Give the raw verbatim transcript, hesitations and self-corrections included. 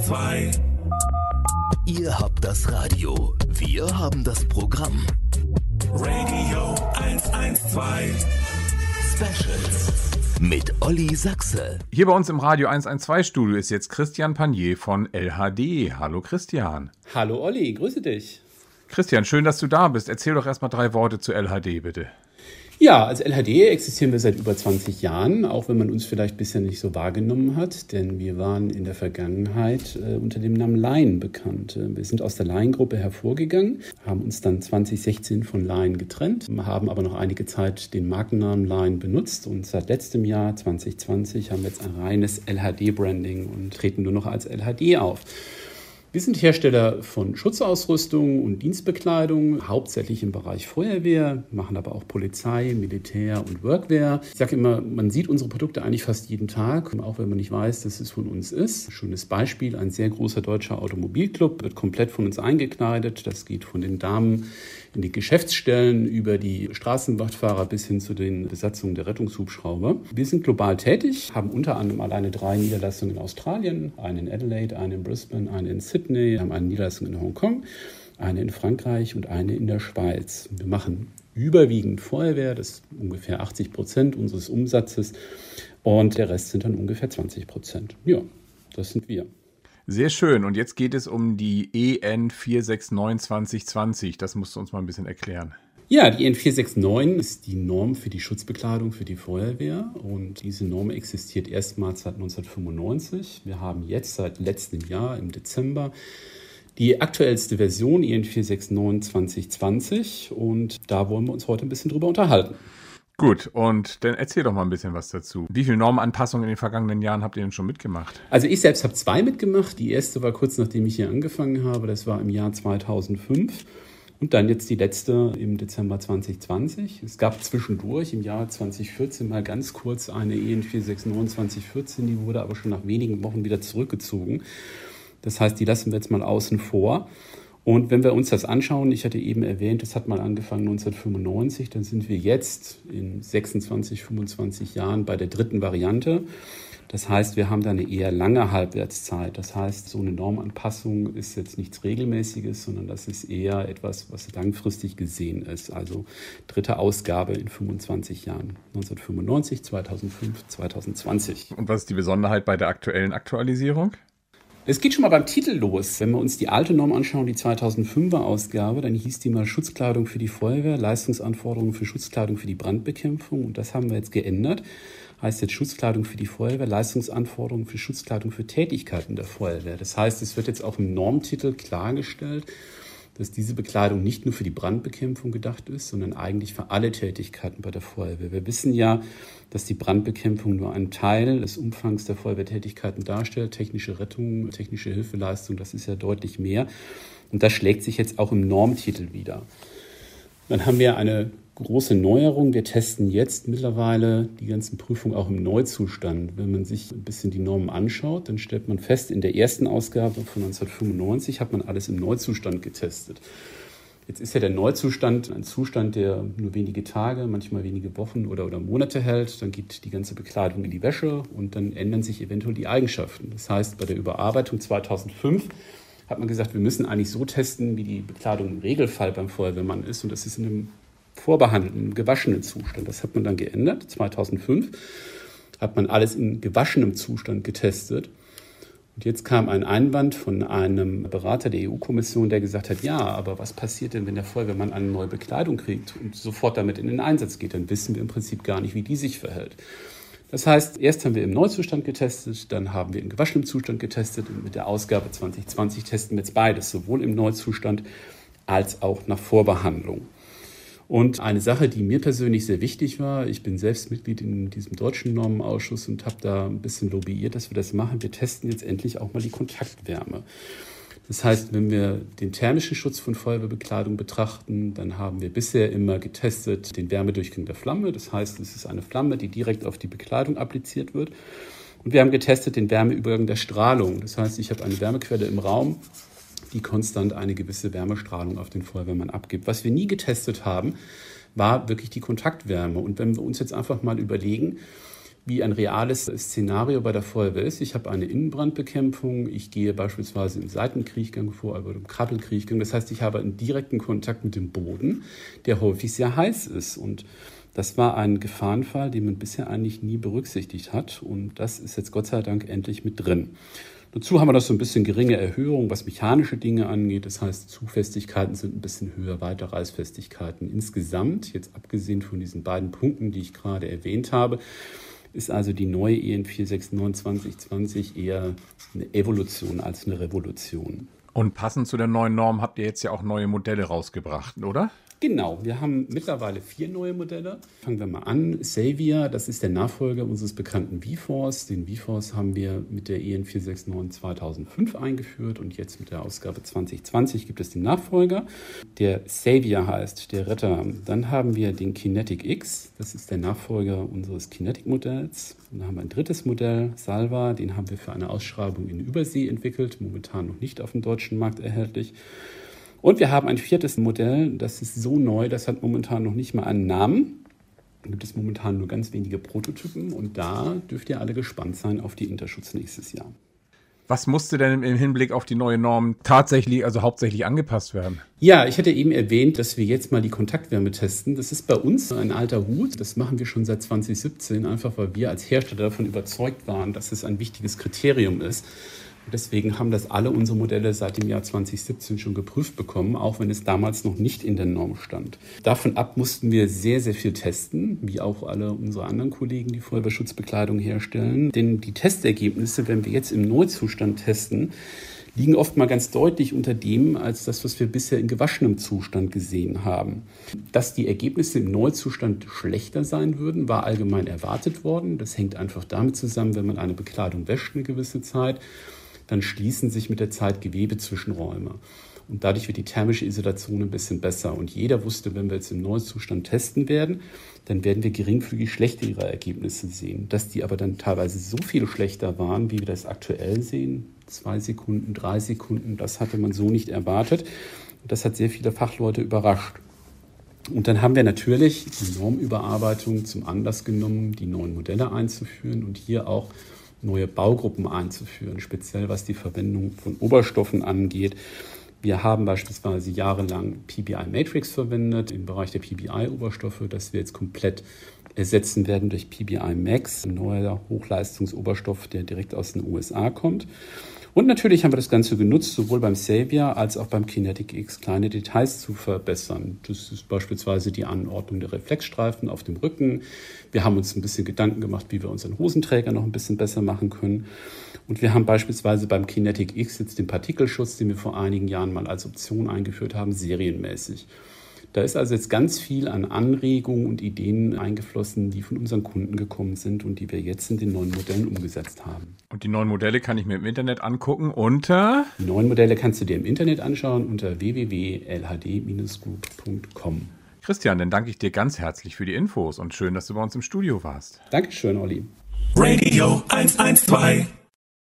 zwei. Ihr habt das Radio, wir haben das Programm. Radio hundertzwölf. Specials mit Olli Sachse. Hier bei uns im Radio hundertzwölf Studio ist jetzt Christian Panier von L H D. Hallo Christian. Hallo Olli, grüße dich. Christian, schön, dass du da bist. Erzähl doch erstmal drei Worte zu L H D, bitte. Ja, als L H D existieren wir seit über zwanzig Jahren, auch wenn man uns vielleicht bisher nicht so wahrgenommen hat, denn wir waren in der Vergangenheit äh, unter dem Namen Lion bekannt. Wir sind aus der Lion-Gruppe hervorgegangen, haben uns dann zwanzig sechzehn von Lion getrennt, haben aber noch einige Zeit den Markennamen Lion benutzt und seit letztem Jahr, zwanzig zwanzig, haben wir jetzt ein reines L H D-Branding und treten nur noch als L H D auf. Wir sind Hersteller von Schutzausrüstung und Dienstbekleidung, hauptsächlich im Bereich Feuerwehr, machen aber auch Polizei, Militär und Workwear. Ich sage immer, man sieht unsere Produkte eigentlich fast jeden Tag, auch wenn man nicht weiß, dass es von uns ist. Schönes Beispiel, ein sehr großer deutscher Automobilclub wird komplett von uns eingekleidet. Das geht von den Damen in die Geschäftsstellen über die Straßenwachtfahrer bis hin zu den Besatzungen der Rettungshubschrauber. Wir sind global tätig, haben unter anderem alleine drei Niederlassungen in Australien, eine in Adelaide, eine in Brisbane, eine in Sydney, haben eine Niederlassung in Hongkong, eine in Frankreich und eine in der Schweiz. Wir machen überwiegend Feuerwehr, das ist ungefähr achtzig Prozent unseres Umsatzes und der Rest sind dann ungefähr zwanzig Prozent. Ja, das sind wir. Sehr schön. Und jetzt geht es um die E N vier sechs neun zwanzig zwanzig. Das musst du uns mal ein bisschen erklären. Ja, die E N vier sechs neun ist die Norm für die Schutzbekleidung für die Feuerwehr. Und diese Norm existiert erstmals seit neunzehnhundertfünfundneunzig. Wir haben jetzt seit letztem Jahr im Dezember die aktuellste Version E N vier sechs neun zwanzig zwanzig. Und da wollen wir uns heute ein bisschen drüber unterhalten. Gut, und dann erzähl doch mal ein bisschen was dazu. Wie viele Normanpassungen in den vergangenen Jahren habt ihr denn schon mitgemacht? Also ich selbst habe zwei mitgemacht. Die erste war kurz nachdem ich hier angefangen habe. Das war im Jahr zweitausendfünf. Und dann jetzt die letzte im Dezember zwanzig zwanzig. Es gab zwischendurch im Jahr zwanzig vierzehn mal ganz kurz eine E N vier sechs neun zwanzig vierzehn. Die wurde aber schon nach wenigen Wochen wieder zurückgezogen. Das heißt, die lassen wir jetzt mal außen vor. Und wenn wir uns das anschauen, ich hatte eben erwähnt, das hat mal angefangen neunzehnhundertfünfundneunzig, dann sind wir jetzt in sechsundzwanzig, fünfundzwanzig Jahren bei der dritten Variante. Das heißt, wir haben da eine eher lange Halbwertszeit. Das heißt, so eine Normanpassung ist jetzt nichts Regelmäßiges, sondern das ist eher etwas, was langfristig gesehen ist. Also dritte Ausgabe in fünfundzwanzig Jahren. neunzehnhundertfünfundneunzig, zweitausendfünf, zweitausendzwanzig. Und was ist die Besonderheit bei der aktuellen Aktualisierung? Es geht schon mal beim Titel los. Wenn wir uns die alte Norm anschauen, die zweitausendfünfer Ausgabe, dann hieß die mal Schutzkleidung für die Feuerwehr, Leistungsanforderungen für Schutzkleidung für die Brandbekämpfung. Und das haben wir jetzt geändert. Heißt jetzt Schutzkleidung für die Feuerwehr, Leistungsanforderungen für Schutzkleidung für Tätigkeiten der Feuerwehr. Das heißt, es wird jetzt auch im Normtitel klargestellt, dass diese Bekleidung nicht nur für die Brandbekämpfung gedacht ist, sondern eigentlich für alle Tätigkeiten bei der Feuerwehr. Wir wissen ja, dass die Brandbekämpfung nur einen Teil des Umfangs der Feuerwehrtätigkeiten darstellt. Technische Rettung, technische Hilfeleistung, das ist ja deutlich mehr. Und das schlägt sich jetzt auch im Normtitel wieder. Dann haben wir eine große Neuerung. Wir testen jetzt mittlerweile die ganzen Prüfungen auch im Neuzustand. Wenn man sich ein bisschen die Normen anschaut, dann stellt man fest, in der ersten Ausgabe von neunzehnhundertfünfundneunzig hat man alles im Neuzustand getestet. Jetzt ist ja der Neuzustand ein Zustand, der nur wenige Tage, manchmal wenige Wochen oder, oder Monate hält. Dann geht die ganze Bekleidung in die Wäsche und dann ändern sich eventuell die Eigenschaften. Das heißt, bei der Überarbeitung zweitausendfünf hat man gesagt, wir müssen eigentlich so testen, wie die Bekleidung im Regelfall beim Feuerwehrmann ist. Und das ist in einem vorbehandelten, gewaschenen Zustand. Das hat man dann geändert. zweitausendfünf hat man alles in gewaschenem Zustand getestet. Und jetzt kam ein Einwand von einem Berater der E U-Kommission, der gesagt hat, ja, aber was passiert denn, wenn der Feuerwehrmann eine neue Bekleidung kriegt und sofort damit in den Einsatz geht? Dann wissen wir im Prinzip gar nicht, wie die sich verhält. Das heißt, erst haben wir im Neuzustand getestet, dann haben wir im gewaschenem Zustand getestet und mit der Ausgabe zwanzig zwanzig testen wir jetzt beides, sowohl im Neuzustand als auch nach Vorbehandlung. Und eine Sache, die mir persönlich sehr wichtig war, ich bin selbst Mitglied in diesem deutschen Normenausschuss und habe da ein bisschen lobbyiert, dass wir das machen. Wir testen jetzt endlich auch mal die Kontaktwärme. Das heißt, wenn wir den thermischen Schutz von Feuerwehrbekleidung betrachten, dann haben wir bisher immer getestet den Wärmedurchgang der Flamme. Das heißt, es ist eine Flamme, die direkt auf die Bekleidung appliziert wird. Und wir haben getestet den Wärmeübergang der Strahlung. Das heißt, ich habe eine Wärmequelle im Raum, die konstant eine gewisse Wärmestrahlung auf den Feuerwehrmann abgibt. Was wir nie getestet haben, war wirklich die Kontaktwärme. Und wenn wir uns jetzt einfach mal überlegen, wie ein reales Szenario bei der Feuerwehr ist. Ich habe eine Innenbrandbekämpfung, ich gehe beispielsweise im Seitenkriechgang vor oder im Krabbelkriechgang. Das heißt, ich habe einen direkten Kontakt mit dem Boden, der häufig sehr heiß ist. Und das war ein Gefahrenfall, den man bisher eigentlich nie berücksichtigt hat. Und das ist jetzt Gott sei Dank endlich mit drin. Dazu haben wir noch so ein bisschen geringe Erhöhung, was mechanische Dinge angeht. Das heißt, Zugfestigkeiten sind ein bisschen höher, weiter Reißfestigkeiten. Insgesamt, jetzt abgesehen von diesen beiden Punkten, die ich gerade erwähnt habe, ist also die neue E N vier sechs neun zwanzig zwanzig eher eine Evolution als eine Revolution. Und passend zu der neuen Norm habt ihr jetzt ja auch neue Modelle rausgebracht, oder? Genau, wir haben mittlerweile vier neue Modelle. Fangen wir mal an. Savior, das ist der Nachfolger unseres bekannten V-Force. Den V-Force haben wir mit der E N vier sechs neun zweitausendfünf eingeführt und jetzt mit der Ausgabe zwanzig zwanzig gibt es den Nachfolger, der Savior heißt, der Retter. Dann haben wir den Kinetic X, das ist der Nachfolger unseres Kinetic-Modells. Dann haben wir ein drittes Modell, Salva, den haben wir für eine Ausschreibung in Übersee entwickelt, momentan noch nicht auf dem deutschen Markt erhältlich. Und wir haben ein viertes Modell, das ist so neu, das hat momentan noch nicht mal einen Namen. Da gibt es momentan nur ganz wenige Prototypen und da dürft ihr alle gespannt sein auf die Interschutz nächstes Jahr. Was musste denn im Hinblick auf die neue Norm tatsächlich, also hauptsächlich angepasst werden? Ja, ich hatte eben erwähnt, dass wir jetzt mal die Kontaktwärme testen. Das ist bei uns ein alter Hut. Das machen wir schon seit zwanzig siebzehn, einfach weil wir als Hersteller davon überzeugt waren, dass es ein wichtiges Kriterium ist. Deswegen haben das alle unsere Modelle seit dem Jahr zwanzig siebzehn schon geprüft bekommen, auch wenn es damals noch nicht in der Norm stand. Davon ab mussten wir sehr, sehr viel testen, wie auch alle unsere anderen Kollegen, die Feuerwehrschutzbekleidung herstellen. Denn die Testergebnisse, wenn wir jetzt im Neuzustand testen, liegen oft mal ganz deutlich unter dem, als das, was wir bisher in gewaschenem Zustand gesehen haben. Dass die Ergebnisse im Neuzustand schlechter sein würden, war allgemein erwartet worden. Das hängt einfach damit zusammen, wenn man eine Bekleidung wäscht eine gewisse Zeit, dann schließen sich mit der Zeit Gewebezwischenräume. Und dadurch wird die thermische Isolation ein bisschen besser. Und jeder wusste, wenn wir jetzt im Neuzustand testen werden, dann werden wir geringfügig schlechtere Ergebnisse sehen. Dass die aber dann teilweise so viel schlechter waren, wie wir das aktuell sehen, zwei Sekunden, drei Sekunden, das hatte man so nicht erwartet. Und das hat sehr viele Fachleute überrascht. Und dann haben wir natürlich die Normüberarbeitung zum Anlass genommen, die neuen Modelle einzuführen und hier auch neue Baugruppen einzuführen, speziell was die Verwendung von Oberstoffen angeht. Wir haben beispielsweise jahrelang P B I-Matrix verwendet im Bereich der P B I-Oberstoffe, das wir jetzt komplett ersetzen werden durch P B I-Max, ein neuer Hochleistungsoberstoff, der direkt aus den U S A kommt. Und natürlich haben wir das Ganze genutzt, sowohl beim Savior als auch beim Kinetic X kleine Details zu verbessern. Das ist beispielsweise die Anordnung der Reflexstreifen auf dem Rücken. Wir haben uns ein bisschen Gedanken gemacht, wie wir unseren Hosenträger noch ein bisschen besser machen können. Und wir haben beispielsweise beim Kinetic X jetzt den Partikelschutz, den wir vor einigen Jahren mal als Option eingeführt haben, serienmäßig. Da ist also jetzt ganz viel an Anregungen und Ideen eingeflossen, die von unseren Kunden gekommen sind und die wir jetzt in den neuen Modellen umgesetzt haben. Und die neuen Modelle kann ich mir im Internet angucken unter? Die neuen Modelle kannst du dir im Internet anschauen unter w w w punkt l h d dash group punkt com. Christian, dann danke ich dir ganz herzlich für die Infos und schön, dass du bei uns im Studio warst. Dankeschön, Olli. Radio eins eins zwei